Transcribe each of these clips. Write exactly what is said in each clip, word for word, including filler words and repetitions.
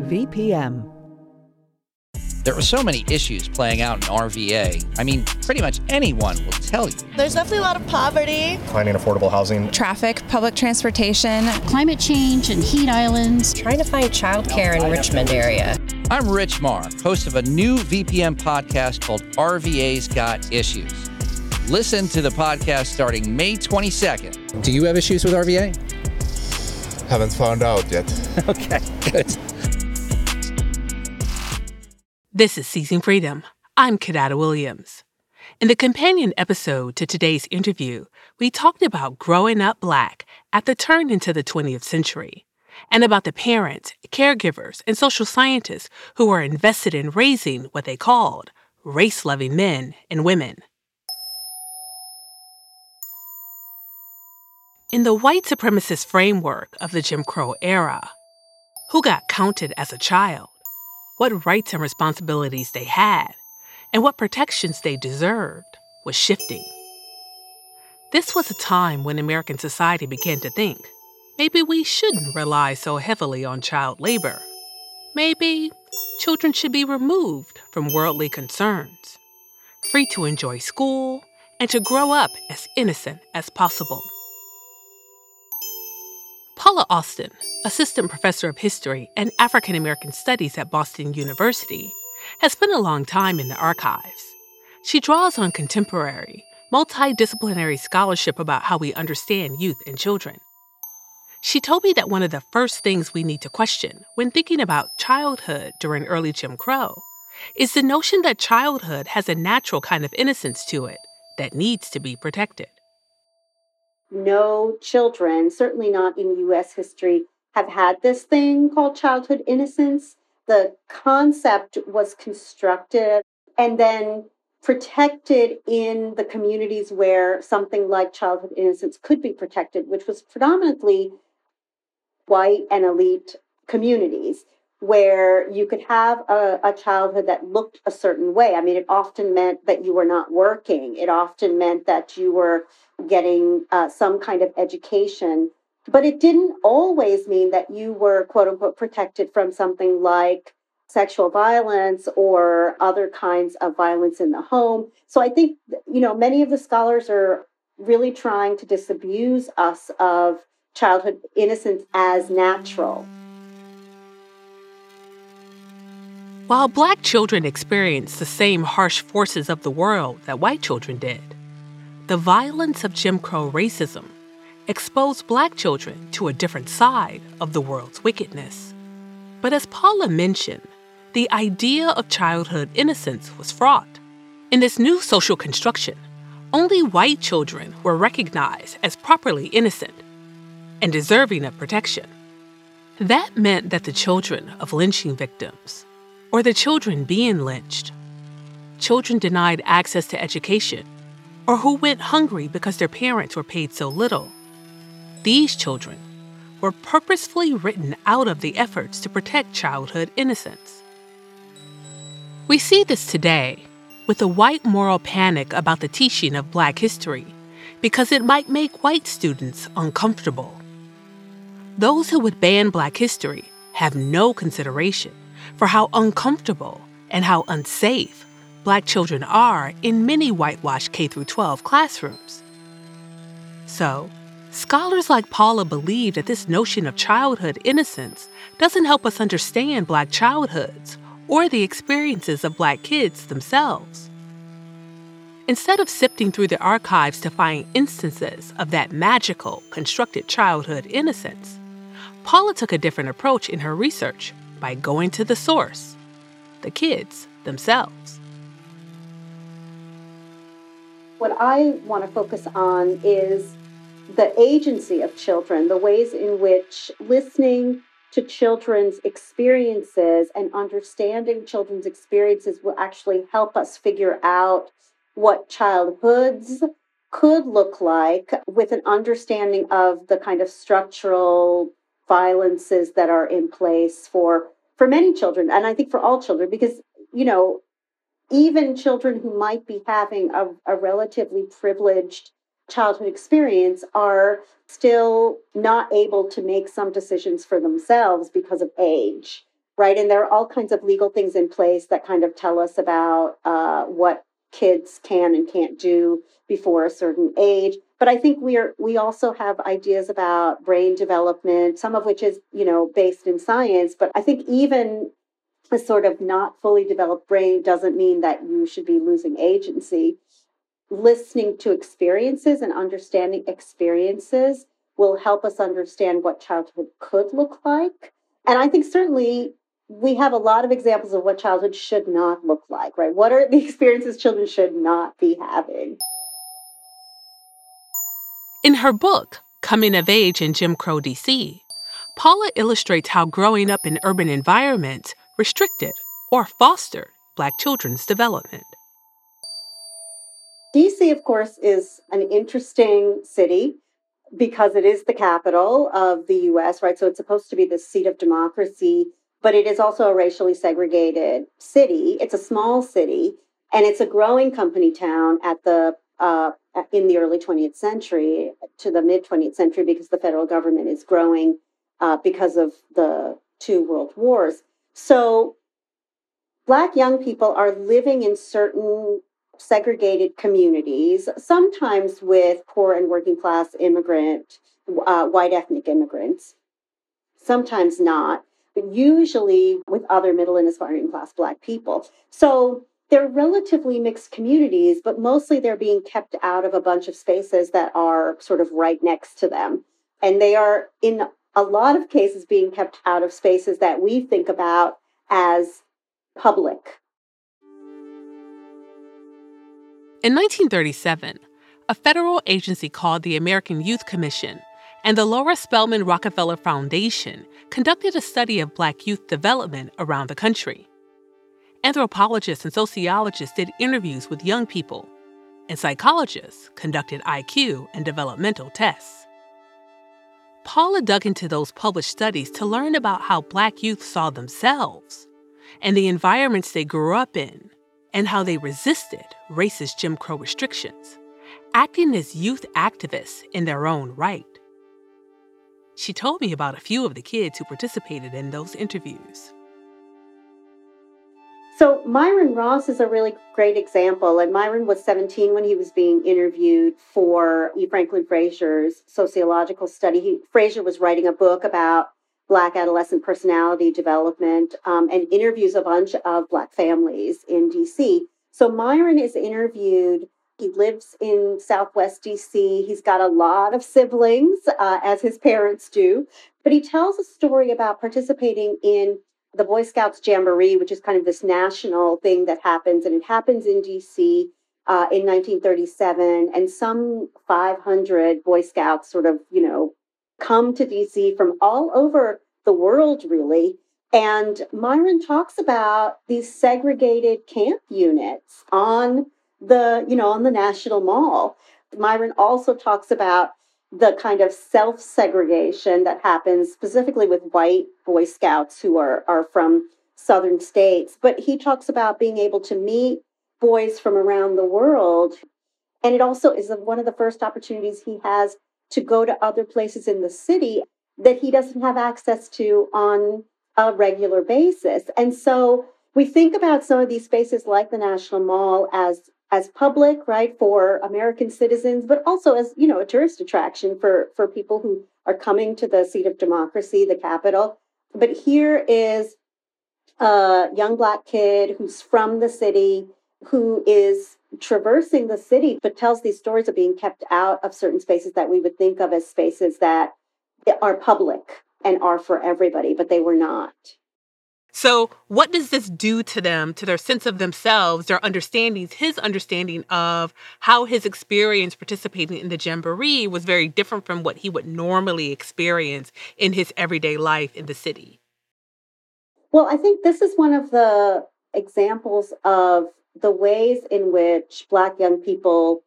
V P M. There are so many issues playing out in R V A. I mean, pretty much anyone will tell you. There's definitely a lot of poverty. Finding affordable housing. Traffic, public transportation. Climate change and heat islands. Trying to find childcare in Richmond area. I'm Rich Marr, host of a new V P M podcast called R V A's Got Issues. Listen to the podcast starting May twenty-second. Do you have issues with R V A? Haven't found out yet. Okay, good. This is Seizing Freedom. I'm Kadada Williams. In the companion episode to today's interview, we talked about growing up Black at the turn into the twentieth century, and about the parents, caregivers, and social scientists who were invested in raising what they called race-loving men and women. In the white supremacist framework of the Jim Crow era, who got counted as a child, what rights and responsibilities they had, and what protections they deserved was shifting. This was a time when American society began to think, maybe we shouldn't rely so heavily on child labor. Maybe children should be removed from worldly concerns, free to enjoy school, and to grow up as innocent as possible. Paula Austin, assistant professor of history and African American studies at Boston University, has spent a long time in the archives. She draws on contemporary, multidisciplinary scholarship about how we understand youth and children. She told me that one of the first things we need to question when thinking about childhood during early Jim Crow is the notion that childhood has a natural kind of innocence to it that needs to be protected. No children, certainly not in U S history, have had this thing called childhood innocence. The concept was constructed and then protected in the communities where something like childhood innocence could be protected, which was predominantly white and elite communities, where you could have a, a childhood that looked a certain way. I mean, it often meant that you were not working. It often meant that you were getting uh, some kind of education. But it didn't always mean that you were, quote unquote, protected from something like sexual violence or other kinds of violence in the home. So I think, you know, many of the scholars are really trying to disabuse us of childhood innocence as natural. While Black children experienced the same harsh forces of the world that white children did, the violence of Jim Crow racism exposed Black children to a different side of the world's wickedness. But as Paula mentioned, the idea of childhood innocence was fraught. In this new social construction, only white children were recognized as properly innocent and deserving of protection. That meant that the children of lynching victims, or the children being lynched, children denied access to education, or who went hungry because their parents were paid so little, these children were purposefully written out of the efforts to protect childhood innocence. We see this today with the white moral panic about the teaching of Black history because it might make white students uncomfortable. Those who would ban Black history have no consideration for how uncomfortable and how unsafe Black children are in many whitewashed K through twelve classrooms. So, scholars like Paula believe that this notion of childhood innocence doesn't help us understand Black childhoods or the experiences of Black kids themselves. Instead of sifting through the archives to find instances of that magical, constructed childhood innocence, Paula took a different approach in her research by going to the source, the kids themselves. What I want to focus on is the agency of children, the ways in which listening to children's experiences and understanding children's experiences will actually help us figure out what childhoods could look like with an understanding of the kind of structural violences that are in place for, for many children, and I think for all children, because, you know, even children who might be having a, a relatively privileged childhood experience are still not able to make some decisions for themselves because of age, right? And there are all kinds of legal things in place that kind of tell us about uh, what kids can and can't do before a certain age. But I think we are we also have ideas about brain development, some of which is, you know, based in science. But I think even a sort of not fully developed brain doesn't mean that you should be losing agency. Listening to experiences and understanding experiences will help us understand what childhood could look like. And I think certainly we have a lot of examples of what childhood should not look like, right? What are the experiences children should not be having? In her book, Coming of Age in Jim Crow D C, Paula illustrates how growing up in urban environments restricted or fostered Black children's development. D C, of course, is an interesting city because it is the capital of the U S, right? So it's supposed to be the seat of democracy, but it is also a racially segregated city. It's a small city, and it's a growing company town at the uh, in the early twentieth century to the mid twentieth century because the federal government is growing uh, because of the two world wars. So Black young people are living in certain segregated communities, sometimes with poor and working class immigrant, uh, white ethnic immigrants, sometimes not, but usually with other middle and aspiring class Black people. So they're relatively mixed communities, but mostly they're being kept out of a bunch of spaces that are sort of right next to them. And they are, in a lot of cases, being kept out of spaces that we think about as public. In nineteen thirty-seven, a federal agency called the American Youth Commission and the Laura Spelman Rockefeller Foundation conducted a study of Black youth development around the country. Anthropologists and sociologists did interviews with young people, and psychologists conducted I Q and developmental tests. Paula dug into those published studies to learn about how Black youth saw themselves and the environments they grew up in, and how they resisted racist Jim Crow restrictions, acting as youth activists in their own right. She told me about a few of the kids who participated in those interviews. So Myron Ross is a really great example. And Myron was seventeen when he was being interviewed for E. Franklin Frazier's sociological study. He, Frazier was writing a book about Black adolescent personality development um, and interviews a bunch of Black families in D C. So Myron is interviewed. He lives in Southwest D C. He's got a lot of siblings, uh, as his parents do. But he tells a story about participating in the Boy Scouts Jamboree, which is kind of this national thing that happens. And it happens in D C uh, in nineteen thirty-seven. And some five hundred Boy Scouts sort of, you know, come to D C from all over the world, really. And Myron talks about these segregated camp units on the, you know, on the National Mall. Myron also talks about the kind of self-segregation that happens specifically with white Boy Scouts who are, are from southern states. But he talks about being able to meet boys from around the world. And it also is one of the first opportunities he has to go to other places in the city that he doesn't have access to on a regular basis. And so we think about some of these spaces like the National Mall as as public, right, for American citizens, but also as, you know, a tourist attraction for, for people who are coming to the seat of democracy, the Capitol. But here is a young Black kid who's from the city, who is traversing the city, but tells these stories of being kept out of certain spaces that we would think of as spaces that are public and are for everybody, but they were not. So what does this do to them, to their sense of themselves, their understandings, his understanding of how his experience participating in the Jamboree was very different from what he would normally experience in his everyday life in the city? Well, I think this is one of the examples of the ways in which Black young people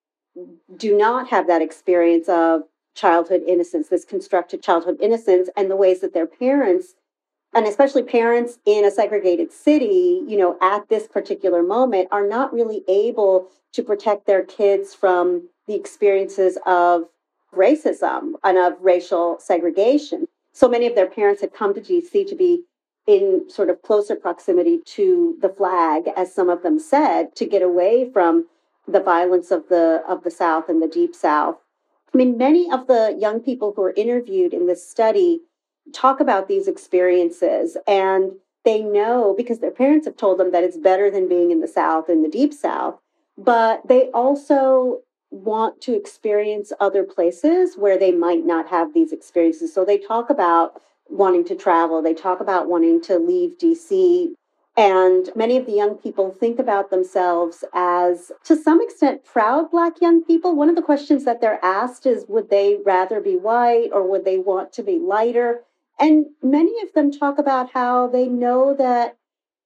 do not have that experience of childhood innocence, this constructed childhood innocence, and the ways that their parents, and especially parents in a segregated city, you know, at this particular moment, are not really able to protect their kids from the experiences of racism and of racial segregation. So many of their parents had come to D C to be in sort of closer proximity to the flag, as some of them said, to get away from the violence of the of the South and the Deep South. I mean, many of the young people who were interviewed in this study talk about these experiences, and they know because their parents have told them that it's better than being in the South, in the Deep South, but they also want to experience other places where they might not have these experiences. So they talk about wanting to travel, they talk about wanting to leave D C, and many of the young people think about themselves as, to some extent, proud Black young people. One of the questions that they're asked is, would they rather be white or would they want to be lighter? And many of them talk about how they know that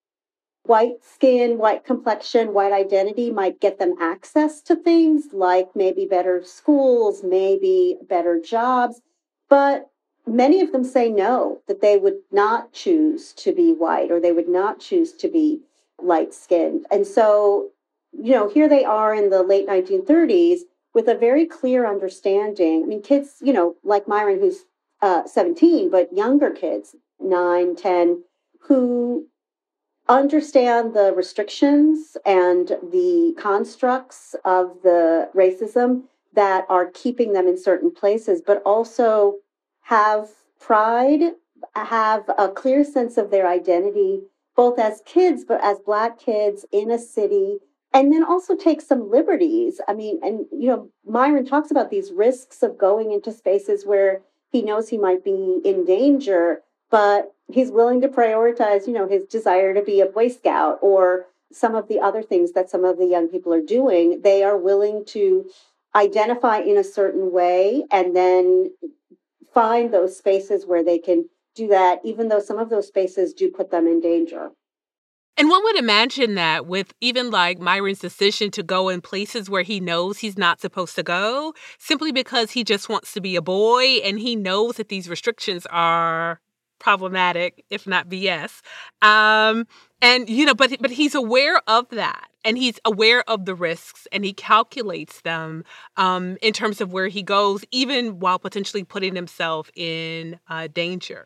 white skin, white complexion, white identity might get them access to things like maybe better schools, maybe better jobs. But many of them say no, that they would not choose to be white or they would not choose to be light skinned. And so, you know, here they are in the late nineteen thirties with a very clear understanding. I mean, kids, you know, like Myron, who's uh, seventeen, but younger kids, nine, ten, who understand the restrictions and the constructs of the racism that are keeping them in certain places, but also have pride, have a clear sense of their identity, both as kids, but as Black kids in a city, and then also take some liberties. I mean, and, you know, Myron talks about these risks of going into spaces where he knows he might be in danger, but he's willing to prioritize, you know, his desire to be a Boy Scout or some of the other things that some of the young people are doing. They are willing to identify in a certain way and then find those spaces where they can do that, even though some of those spaces do put them in danger. And one would imagine that with even like Myron's decision to go in places where he knows he's not supposed to go, simply because he just wants to be a boy and he knows that these restrictions are problematic, if not B S. Um, and, you know, but but he's aware of that and he's aware of the risks and he calculates them um, in terms of where he goes, even while potentially putting himself in uh, danger.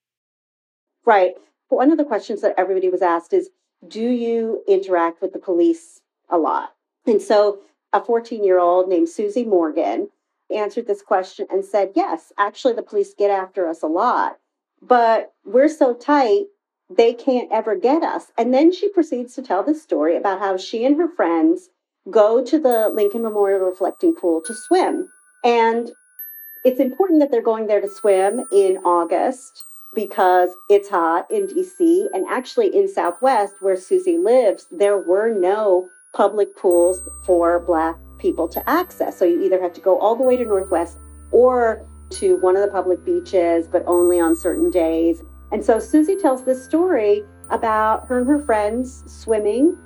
Right. One of the questions that everybody was asked is, do you interact with the police a lot? And so a fourteen-year-old named Susie Morgan answered this question and said, yes, actually the police get after us a lot. But we're so tight, they can't ever get us. And then she proceeds to tell this story about how she and her friends go to the Lincoln Memorial Reflecting Pool to swim. And it's important that they're going there to swim in August because it's hot in D C. And actually in Southwest, where Susie lives, there were no public pools for Black people to access. So you either have to go all the way to Northwest or to one of the public beaches, but only on certain days. And so Susie tells this story about her and her friends swimming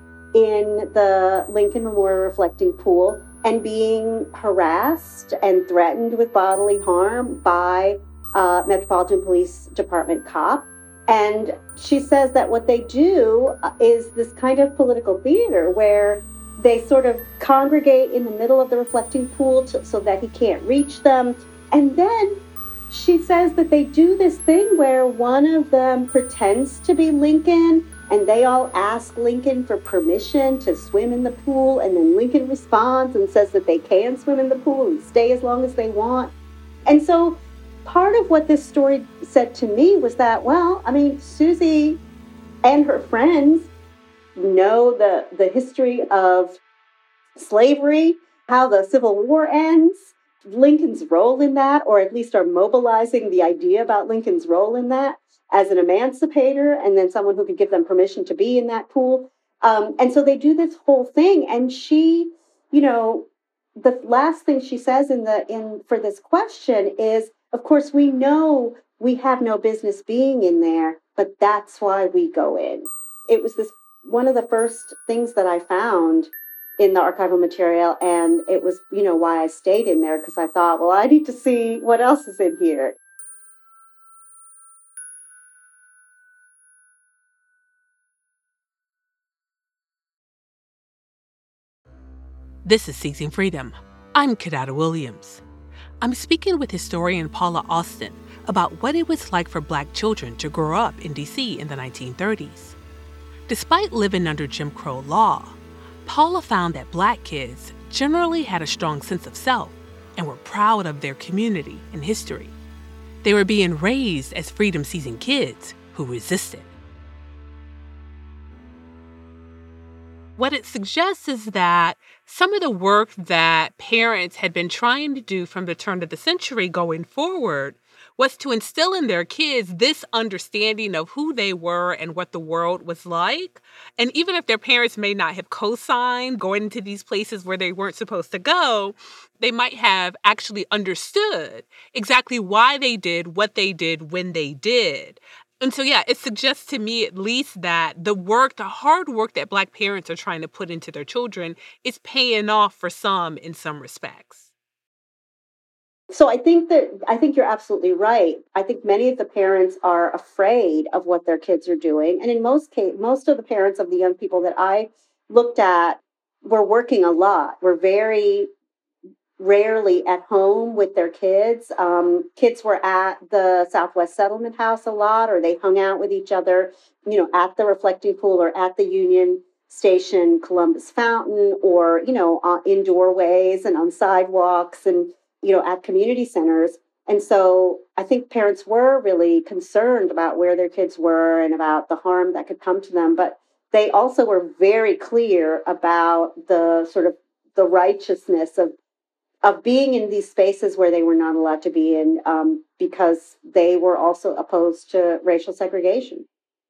in the Lincoln Memorial Reflecting Pool and being harassed and threatened with bodily harm by a Metropolitan Police Department cop. And she says that what they do is this kind of political theater where they sort of congregate in the middle of the reflecting pool to, so that he can't reach them. And then she says that they do this thing where one of them pretends to be Lincoln and they all ask Lincoln for permission to swim in the pool. And then Lincoln responds and says that they can swim in the pool and stay as long as they want. And so part of what this story said to me was that, well, I mean, Susie and her friends know the, the history of slavery, how the Civil War ends, Lincoln's role in that, or at least are mobilizing the idea about Lincoln's role in that as an emancipator and then someone who could give them permission to be in that pool. Um, and so they do this whole thing. And she, you know, the last thing she says in the in for this question is, of course, we know we have no business being in there, but that's why we go in. It was this one of the first things that I found in the archival material. And it was, you know, why I stayed in there, because I thought, well, I need to see what else is in here. This is Seizing Freedom. I'm Kidada Williams. I'm speaking with historian Paula Austin about what it was like for Black children to grow up in D C in the nineteen thirties. Despite living under Jim Crow law, Paula found that Black kids generally had a strong sense of self and were proud of their community and history. They were being raised as freedom-seizing kids who resisted. What it suggests is that some of the work that parents had been trying to do from the turn of the century going forward was to instill in their kids this understanding of who they were and what the world was like. And even if their parents may not have co-signed going into these places where they weren't supposed to go, they might have actually understood exactly why they did what they did when they did. And so, yeah, it suggests to me at least that the work, the hard work that Black parents are trying to put into their children is paying off for some in some respects. So I think that I think you're absolutely right. I think many of the parents are afraid of what their kids are doing. And in most case, most of the parents of the young people that I looked at were working a lot, were very rarely at home with their kids. Um, kids were at the Southwest Settlement House a lot, or they hung out with each other, you know, at the Reflecting Pool or at the Union Station Columbus Fountain, or, you know, uh, in doorways and on sidewalks and, you know, at community centers. And so I think parents were really concerned about where their kids were and about the harm that could come to them. But they also were very clear about the sort of the righteousness of of being in these spaces where they were not allowed to be in, um, because they were also opposed to racial segregation.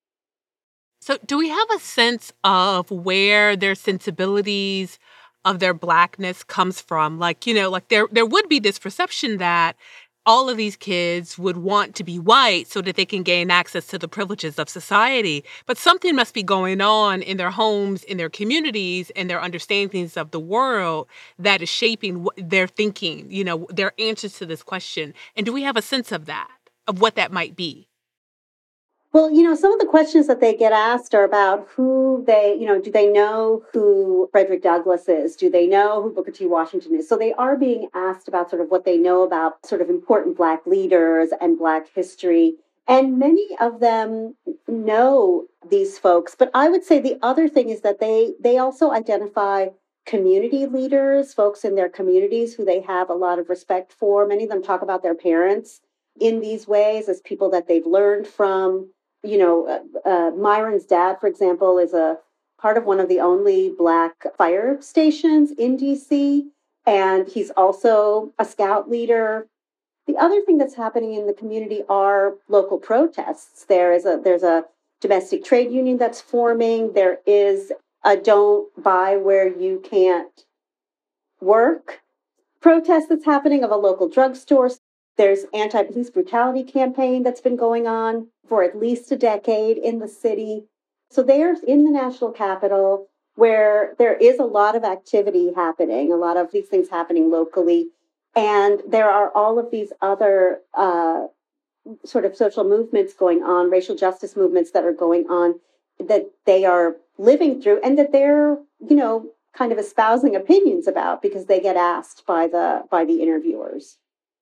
So do we have a sense of where their sensibilities of their Blackness comes from? Like, you know, like there there would be this perception that all of these kids would want to be white so that they can gain access to the privileges of society. But something must be going on in their homes, in their communities, and their understandings of the world that is shaping their thinking, you know, their answers to this question. And do we have a sense of that, of what that might be? Well, you know, some of the questions that they get asked are about who they, you know, do they know who Frederick Douglass is? Do they know who Booker T. Washington is? So they are being asked about sort of what they know about sort of important Black leaders and Black history. And many of them know these folks. But I would say the other thing is that they they also identify community leaders, folks in their communities who they have a lot of respect for. Many of them talk about their parents in these ways as people that they've learned from. You know, uh, uh, Myron's dad, for example, is a part of one of the only Black fire stations in D C, and he's also a scout leader. The other thing that's happening in the community are local protests. There is a there's a domestic trade union that's forming. There is a don't buy where you can't work protest that's happening of a local drugstore. There's anti-police brutality campaign that's been going on for at least a decade in the city. So they're in the national capital where there is a lot of activity happening, a lot of these things happening locally. And there are all of these other uh, sort of social movements going on, racial justice movements that are going on that they are living through and that they're, you know, kind of espousing opinions about because they get asked by the by the interviewers.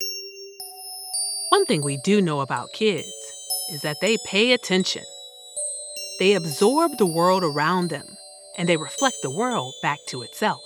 One thing we do know about kids is that they pay attention. They absorb the world around them, and they reflect the world back to itself.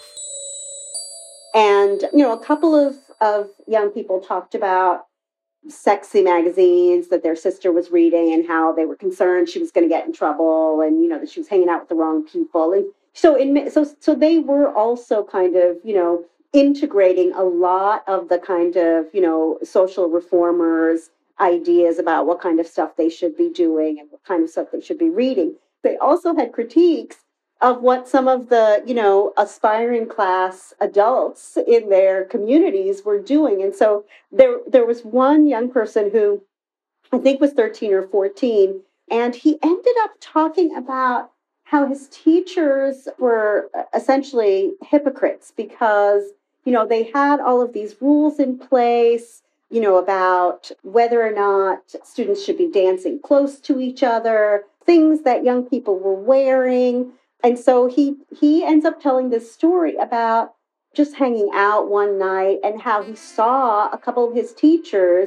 And, you know, a couple of, of young people talked about sexy magazines that their sister was reading and how they were concerned she was going to get in trouble and, you know, that she was hanging out with the wrong people. And so, in, so, so they were also kind of, you know, integrating a lot of the kind of, you know, social reformers' ideas about what kind of stuff they should be doing and what kind of stuff they should be reading. They also had critiques of what some of the, you know, aspiring class adults in their communities were doing. And so there, there was one young person who I think was thirteen or fourteen, and he ended up talking about how his teachers were essentially hypocrites because, you know, they had all of these rules in place, you know, about whether or not students should be dancing close to each other, things that young people were wearing. And so he he ends up telling this story about just hanging out one night and how he saw a couple of his teachers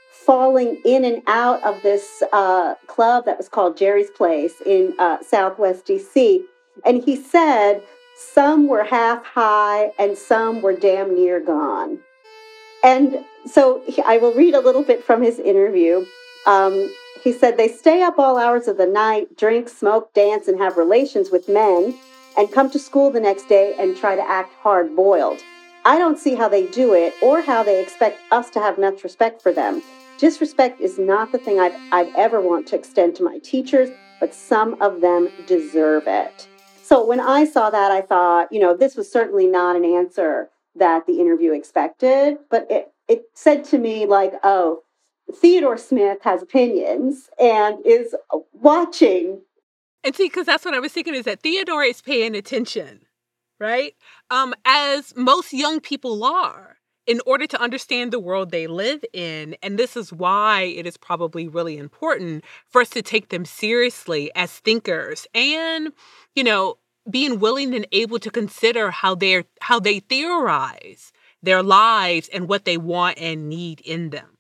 falling in and out of this uh, club that was called Jerry's Place in uh, Southwest D C. And he said some were half high and some were damn near gone. And so he, I will read a little bit from his interview. Um, he said, they stay up all hours of the night, drink, smoke, dance, and have relations with men, and come to school the next day and try to act hard-boiled. I don't see how they do it or how they expect us to have much respect for them. Disrespect is not the thing I'd, I'd ever want to extend to my teachers, but some of them deserve it. So when I saw that, I thought, you know, this was certainly not an answer that the interview expected, but it, it said to me like, oh, Theodore Smith has opinions and is watching. And see, because that's what I was thinking, is that Theodore is paying attention, right? Um, as most young people are, in order to understand the world they live in. And this is why it is probably really important for us to take them seriously as thinkers and, you know, being willing and able to consider how they're how they theorize their lives and what they want and need in them.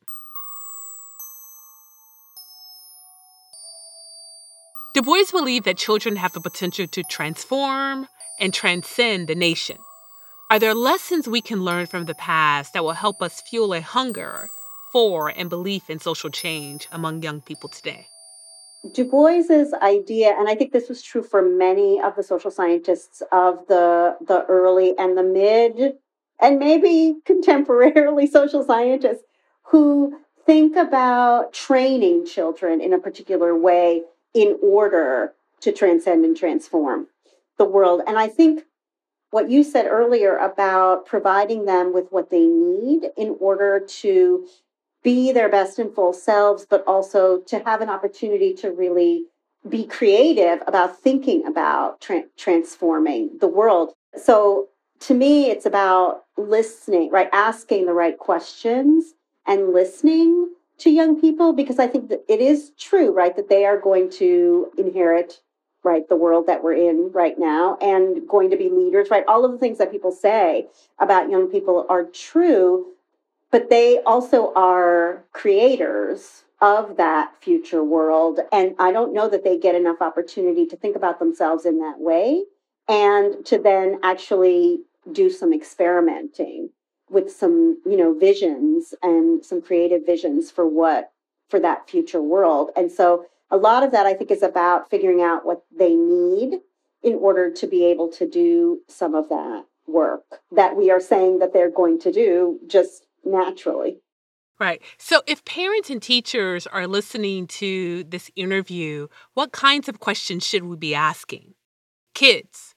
Du Bois believed that children have the potential to transform and transcend the nation. Are there lessons we can learn from the past that will help us fuel a hunger for and belief in social change among young people today? Du Bois's idea, and I think this was true for many of the social scientists of the, the early and the mid, and maybe contemporarily social scientists who think about training children in a particular way in order to transcend and transform the world. And I think what you said earlier about providing them with what they need in order to be their best and full selves, but also to have an opportunity to really be creative about thinking about tra- transforming the world. So to me, it's about listening, right? Asking the right questions and listening to young people, because I think that it is true, right, that they are going to inherit, right, the world that we're in right now and going to be leaders, right? All of the things that people say about young people are true, but they also are creators of that future world. And I don't know that they get enough opportunity to think about themselves in that way and to then actually do some experimenting with some, you know, visions and some creative visions for what, for that future world. And so a lot of that, I think, is about figuring out what they need in order to be able to do some of that work that we are saying that they're going to do just naturally. Right. So if parents and teachers are listening to this interview, what kinds of questions should we be asking kids?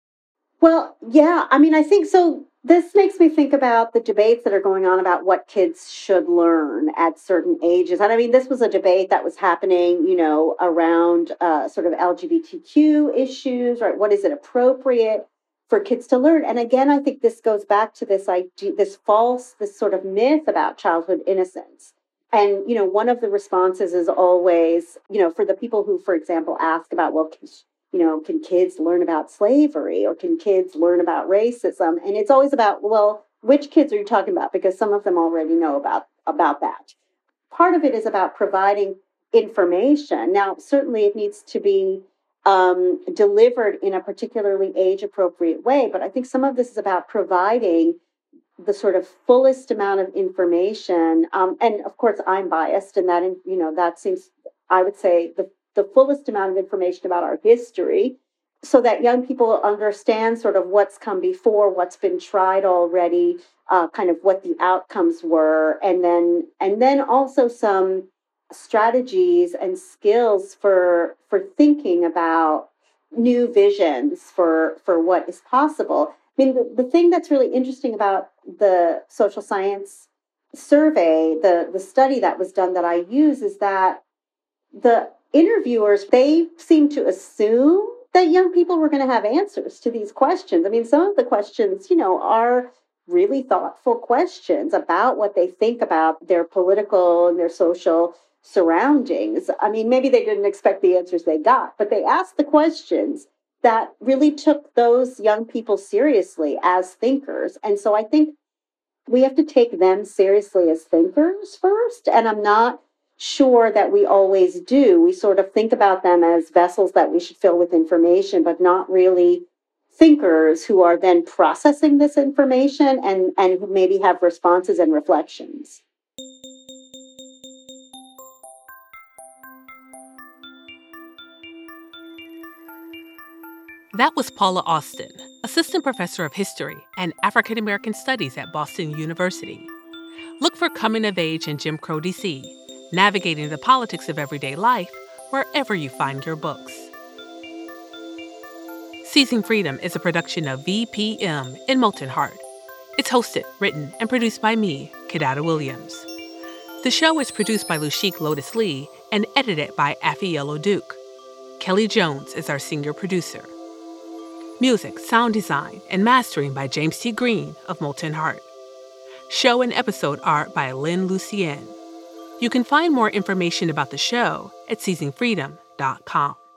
Well, yeah, I mean, I think so. This makes me think about the debates that are going on about what kids should learn at certain ages. And I mean, this was a debate that was happening, you know, around uh, sort of L G B T Q issues, right? What is it appropriate for kids to learn? And again, I think this goes back to this idea, this false, this sort of myth about childhood innocence. And, you know, one of the responses is always, you know, for the people who, for example, ask about, well, you know, can kids learn about slavery or can kids learn about racism? And it's always about, well, which kids are you talking about? Because some of them already know about, about that. Part of it is about providing information. Now, certainly it needs to be um, delivered in a particularly age-appropriate way, but I think some of this is about providing the sort of fullest amount of information. Um, and of course, I'm biased, and that, you know, that seems, I would say, the the fullest amount of information about our history so that young people understand sort of what's come before, what's been tried already, uh, kind of what the outcomes were, and then and then also some strategies and skills for for thinking about new visions for, for what is possible. I mean, the, the thing that's really interesting about the social science survey, the, the study that was done that I use, is that the interviewers, they seem to assume that young people were going to have answers to these questions. I mean, some of the questions, you know, are really thoughtful questions about what they think about their political and their social surroundings. I mean, maybe they didn't expect the answers they got, but they asked the questions that really took those young people seriously as thinkers. And so I think we have to take them seriously as thinkers first. And I'm not sure that we always do. We sort of think about them as vessels that we should fill with information, but not really thinkers who are then processing this information and, and who maybe have responses and reflections. That was Paula Austin, Assistant Professor of History and African American Studies at Boston University. Look for Coming of Age in Jim Crow D C, Navigating the Politics of Everyday Life, wherever you find your books. Seizing Freedom is a production of V P M in Molten Heart. It's hosted, written, and produced by me, Kidada Williams. The show is produced by Lushik Lotus Lee and edited by Afiello Duke. Kelly Jones is our senior producer. Music, sound design, and mastering by James T. Green of Molten Heart. Show and episode art by Lynn Lucien. You can find more information about the show at seizing freedom dot com.